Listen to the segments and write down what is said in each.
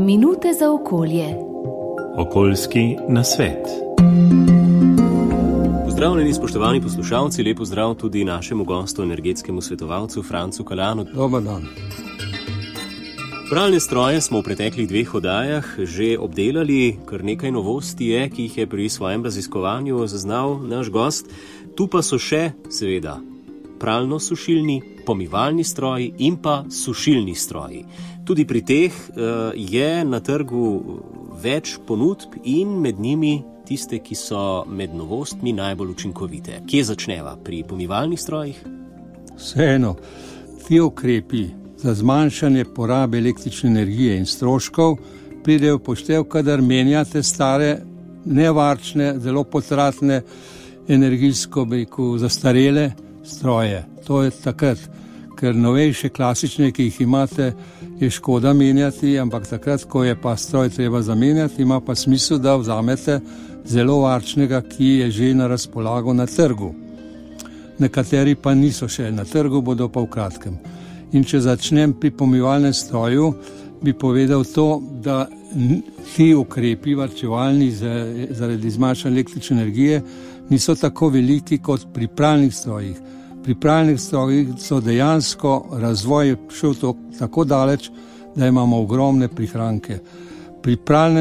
Minute za okolje. Okoljski nasvet. Pozdravljeni, spoštovani poslušalci, lep pozdrav tudi našemu gostu, energetskemu svetovalcu Francu Kalanu. Dobar dan. Pralne stroje smo v preteklih 2 oddajah že obdelali, kar nekaj novosti je, ki jih je pri svojem raziskovanju zaznal naš gost. Tu pa so še, seveda, pralno-sušilni, pomivalni stroji in pa sušilni stroji. Tudi pri teh je na trgu več ponudb in med njimi tiste, ki so med novostmi najbolj učinkovite. Kje začneva? Pri pomivalnih strojih? Vseeno, ti ukrepi za zmanjšanje porabe električne energije in stroškov pridejo v poštev, kadar menjate stare, nevarčne, zelo potratne, energijsko zastarele stroje. To je takrat, ker novejše klasične, ki jih imate, je škoda menjati, ampak takrat, ko je pa stroj treba zamenjati, ima pa smisel, da vzamete zelo varčnega, ki je že na razpolago na trgu. Nekateri pa niso še na trgu, bodo pa v kratkem. In če začnem pri pomivalnem stroju, bi povedal to, da ti ukrepi varčevalni zaradi zmanjšanja električne energije niso tako veliki kot pri pralnih strojih. Pri pralnih strojih so dejansko razvoj šel tako daleč, da imamo ogromne prihranke. Pri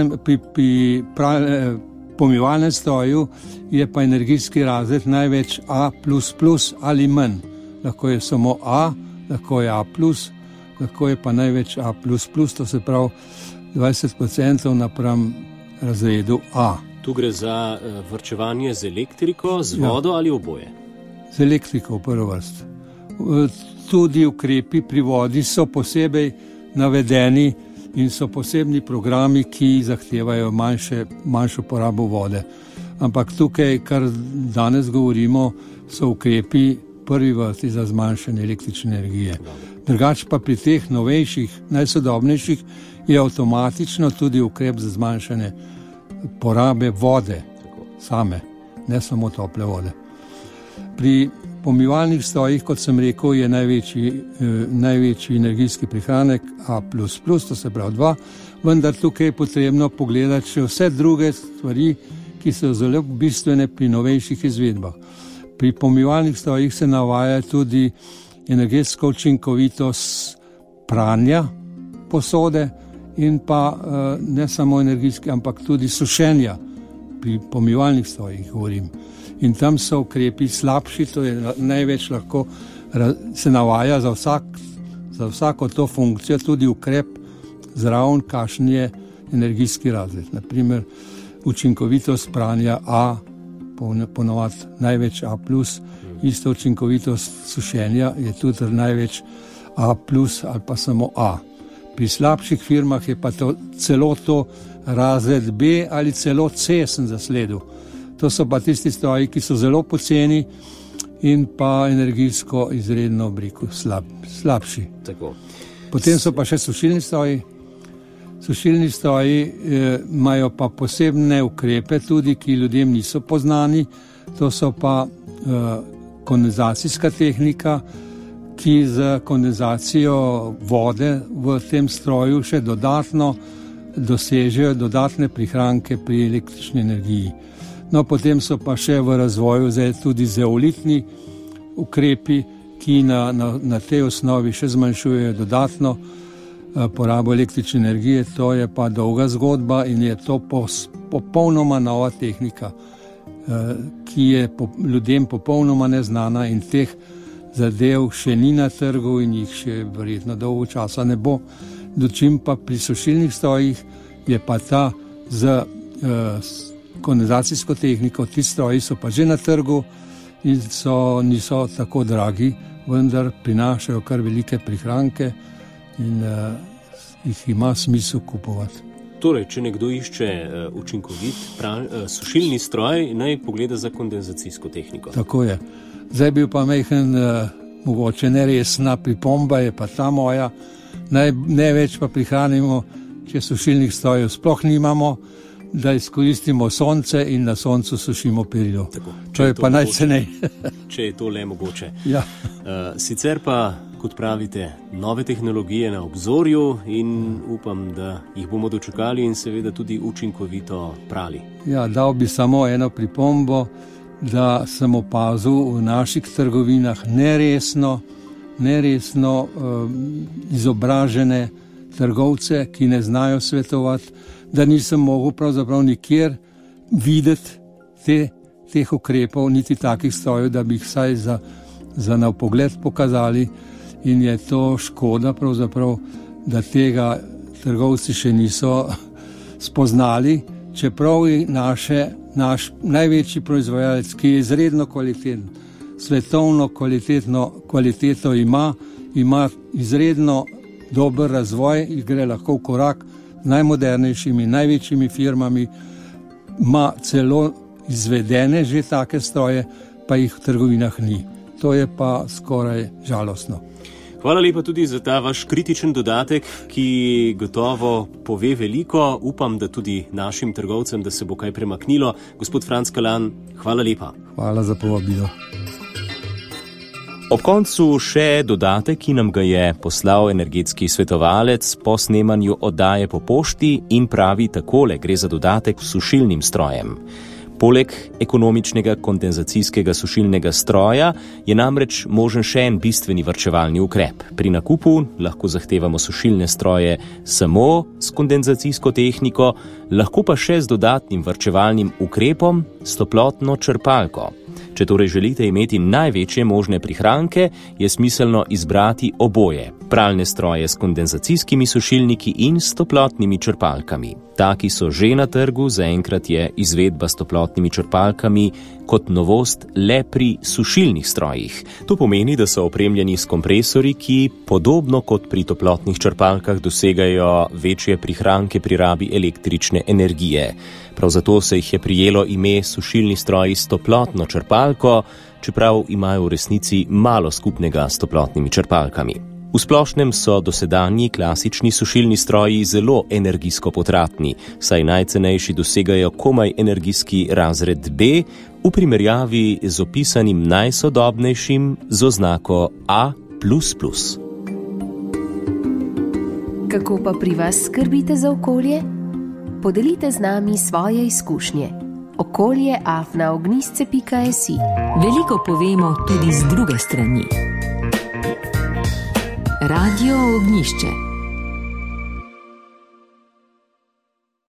pomivalnem stroju je pa energijski razred največ A++ ali manj. Lahko je samo A, lahko je A+, lahko je pa največ A++, to se pravi 20% napram razredu A. Tu gre za varčevanje z elektriko, z vodo ali oboje? Z elektriko v prvo vrst. Tudi ukrepi pri vodi so posebej navedeni in so posebni programi, ki zahtevajo manjšo porabo vode. Ampak tukaj, kar danes govorimo, so ukrepi prvi vrsti za zmanjšanje električne energije. Drugače pa pri teh novejših, najsodobnejših je avtomatično tudi ukrep za zmanjšanje porabe vode same, ne samo tople vode. Pri pomivalnih strojih, kot sem rekel, je največji energijski prihranek A++, to se pravi 2, vendar tukaj je potrebno pogledati še vse druge stvari, ki so zelo bistvene pri novejših izvedbah. Pri pomivalnih strojih se navaja tudi energetska učinkovitost pranja posode in pa ne samo energijski, ampak tudi sušenja. Pri pomivalnih strojih govorim. In tam so ukrepi slabši, to je največ lahko se navaja za vsako to funkcijo, tudi ukrep zraven, kakšen je energijski razred. Naprimer, učinkovitost pranja A, ponovadi največ A+, isto učinkovitost sušenja je tudi največ A+, ali pa samo A. Pri slabših firmah je pa celo to razred B ali celo C sem zasledil. To so pa tisti stroji, ki so zelo poceni in pa energijsko izredno slabši. Tako. Potem so pa še sušilni stroji. Sušilni stroji imajo pa posebne ukrepe tudi, ki ljudem niso poznani. To so pa kondenzacijska tehnika, ki z kondenzacijo vode v tem stroju še dodatno dosežejo dodatne prihranke pri električni energiji. No, potem so pa še v razvoju tudi zeolitni ukrepi, ki na tej osnovi še zmanjšujejo dodatno porabo električne energije. To je pa dolga zgodba in je to popolnoma nova tehnika, ki je ljudem popolnoma neznana in teh zadev še ni na trgu in jih še verjetno dolgo časa ne bo. Dočim pa pri sušilnih strojih je pa ta z kondenzacijsko tehniko, ti stroji so pa že na trgu in niso tako dragi, vendar prinašajo kar velike prihranke in jih ima smisel kupovati. Torej, če nekdo išče učinkovit sušilni stroj, naj pogleda za kondenzacijsko tehniko. Tako je. Zdaj bil pa majhen, mogoče neresna pripomba, je pa ta moja. Največ pa prihranimo, če sušilnih strojev sploh nimamo, da izkoristimo sonce in na soncu sušimo perilo. To je pa najcenej. Če je to le mogoče. Ja. Sicer pa kot pravite, nove tehnologije na obzorju in upam, da jih bomo dočakali in seveda tudi učinkovito prali. Ja, dal bi samo eno pripombo, da sem opazil v naših trgovinah neresno izobražene trgovce, ki ne znajo svetovati, da nisem mogel pravzaprav nikjer videti teh ukrepov, niti takih strojev, da bi jih vsaj za na pogled pokazali, in je to škoda pravzaprav, da tega trgovci še niso spoznali, čeprav je naš največji proizvajalec, ki je izredno kvaliteten, svetovno kvaliteto ima izredno dober razvoj, gre lahko v korak z najmodernejšimi, največjimi firmami, ima celo izvedene že take stroje, pa jih v trgovinah ni. To je pa skoraj žalostno. Hvala lepa tudi za ta vaš kritičen dodatek, ki gotovo pove veliko. Upam, da tudi našim trgovcem, da se bo kaj premaknilo. Gospod Franc Kalan, hvala lepa. Hvala za povabilo. Ob koncu še dodatek, ki nam ga je poslal energetski svetovalec po snemanju oddaje po pošti in pravi takole: gre za dodatek sušilnim strojem. Poleg ekonomičnega kondenzacijskega sušilnega stroja je namreč možen še en bistveni varčevalni ukrep. Pri nakupu lahko zahtevamo sušilne stroje samo s kondenzacijsko tehniko, lahko pa še z dodatnim varčevalnim ukrepom s toplotno črpalko. Če torej želite imeti največje možne prihranke, je smiselno izbrati oboje: pralne stroje s kondenzacijskimi sušilniki in s toplotnimi črpalkami. Taki so že na trgu, zaenkrat je izvedba s toplotnimi črpalkami kot novost le pri sušilnih strojih. To pomeni, da so opremljeni s kompresorji, ki podobno kot pri toplotnih črpalkah dosegajo večje prihranke pri rabi električne energije. Prav zato se jih je prijelo ime sušilni stroji s toplotno črpalko, čeprav imajo v resnici malo skupnega s toplotnimi črpalkami. V splošnem so dosedanji klasični sušilni stroji zelo energijsko potratni, saj najcenejši dosegajo komaj energijski razred B, v primerjavi z opisanim najsodobnejšim z oznako A++. Kako pa pri vas skrbite za okolje? Podelite z nami svoje izkušnje. okolje@ognjisce.si. Veliko povemo tudi z druge strani. Radio Ognjišče.